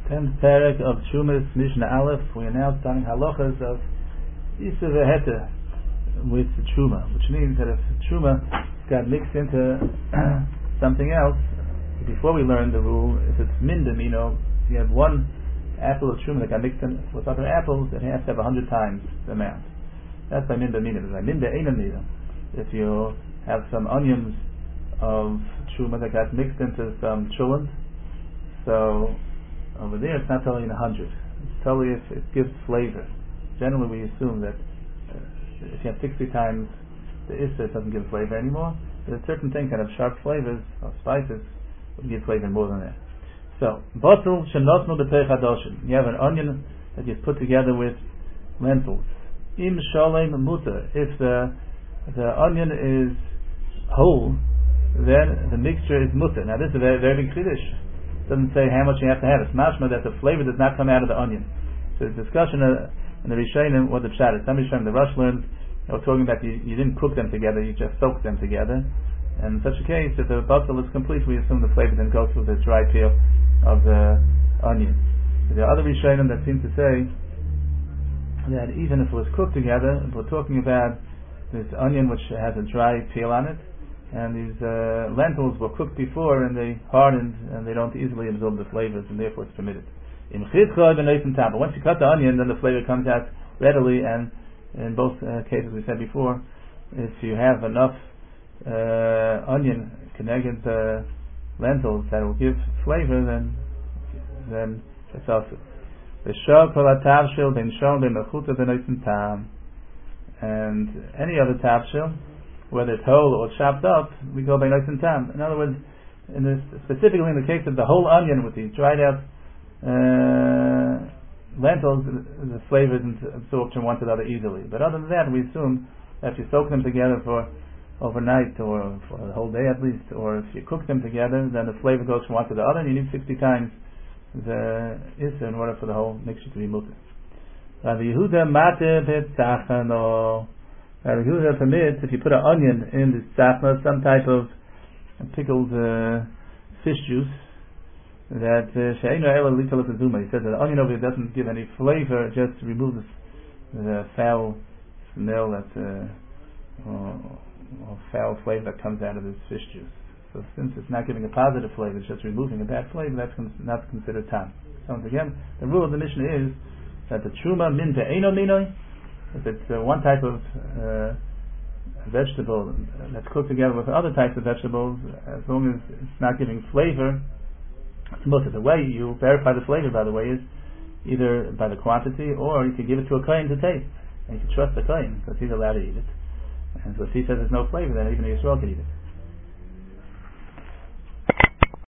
10th parak of Trumas Mishnah Aleph. We are now starting halachas of Isa v'Heta with Truma, which means that if Truma got mixed into something else, before we learned the rule, if it's mindim, if you have one apple of Truma that got mixed in with other apples, it has to have 100 times the amount. That's by minda mindim. By minda einam mindim. If you have some onions of Truma that got mixed into some cholent, so over there it's not totally in 100. It's totally if it gives flavor. Generally we assume that if you have 60 times the Issa, it doesn't give flavor anymore. But a certain thing kind of sharp flavors or spices would give flavor more than that. So, Botul Shenotnu B'Teich Hadoshin. You have an onion that you've put together with lentils. Im Sholem Muta. If the onion is whole, then the mixture is muta. Now this is a very, very big chiddush. It doesn't say how much you have to have. It's mashma that the flavor does not come out of the onion. So the discussion in the Rishonim what the pshat is. Some Rishonim, the Rosh learned, we're talking about you didn't cook them together, you just soaked them together. And in such a case, if the basal is complete, we assume the flavor then goes through the dry peel of the onion. So there are other Rishonim that seem to say that even if it was cooked together, if we're talking about this onion which has a dry peel on it, and these lentils were cooked before and they hardened and they don't easily absorb the flavors, and therefore it's permitted. But once you cut the onion, then the flavor comes out readily, and in both cases we said before, if you have enough onion connected lentils that will give flavor, then it's also. And any other tavshil, whether it's whole or chopped up, we go by nice and tam. In other words, specifically in the case of the whole onion with these dried out lentils, the flavor isn't absorbed from one to the other easily. But other than that, we assume that if you soak them together for overnight or for the whole day at least, or if you cook them together, then the flavor goes from one to the other, and you need 60 times the issa in order for the whole mixture to be mutter. Rabbi Yehuda mate b'tzachano. Rabbi Yehuda permits if you put an onion in this tzachna, some type of pickled fish juice, that she'eino ela litol zuma. He says that the onion over here doesn't give any flavor, it just removes the foul smell or foul flavor that comes out of this fish juice. So since it's not giving a positive flavor, it's just removing a bad flavor, that's not considered tam. So once again, the rule of the Mishnah is that the truma min ve'eino minoi, if it's one type of vegetable that's cooked together with other types of vegetables, as long as it's not giving flavor, most of the way you verify the flavor, by the way, is either by the quantity, or you can give it to a kohen to taste, and you can trust the kohen because he's allowed to eat it. And so if he says there's no flavor, then even a Yisrael can eat it.